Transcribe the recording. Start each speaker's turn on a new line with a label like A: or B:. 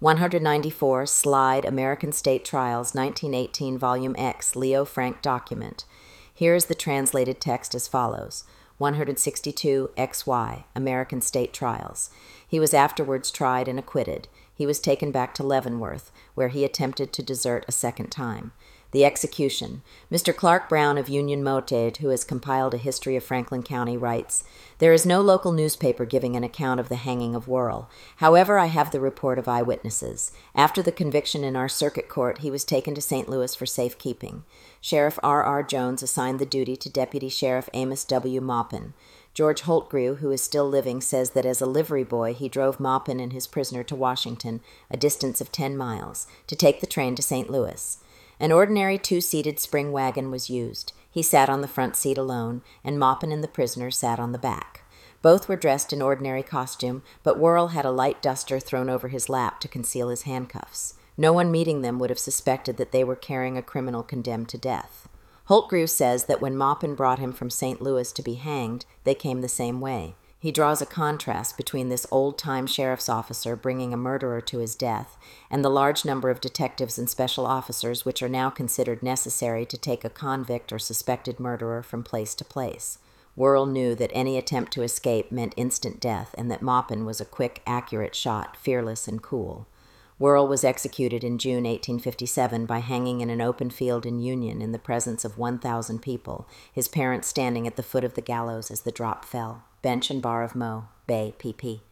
A: 194 Slide American State Trials 1918 Volume X Leo Frank document. Here is the translated text as follows. 162 XY American State Trials. He was afterwards tried and acquitted. He was taken back to Leavenworth, where he attempted to desert a second time. The execution. Mr. Clark Brown of Union Motate, who has compiled a history of Franklin County, writes, "There is no local newspaper giving an account of the hanging of Worrell. However, I have the report of eyewitnesses. After the conviction in our circuit court, he was taken to St. Louis for safekeeping. Sheriff R.R. Jones assigned the duty to Deputy Sheriff Amos W. Maupin. George Holtgrew, who is still living, says that as a livery boy he drove Maupin and his prisoner to Washington, a distance of 10 miles, to take the train to St. Louis. An ordinary 2-seated spring wagon was used. He sat on the front seat alone, and Maupin and the prisoner sat on the back. Both were dressed in ordinary costume, but Worrell had a light duster thrown over his lap to conceal his handcuffs. No one meeting them would have suspected that they were carrying a criminal condemned to death. Holtgrew says that when Maupin brought him from St. Louis to be hanged, they came the same way. He draws a contrast between this old-time sheriff's officer bringing a murderer to his death and the large number of detectives and special officers which are now considered necessary to take a convict or suspected murderer from place to place. Worrell knew that any attempt to escape meant instant death and that Maupin was a quick, accurate shot, fearless and cool. Worrell was executed in June 1857 by hanging in an open field in Union in the presence of 1,000 people, his parents standing at the foot of the gallows as the drop fell. Bench and bar of Mo. Bay, pp.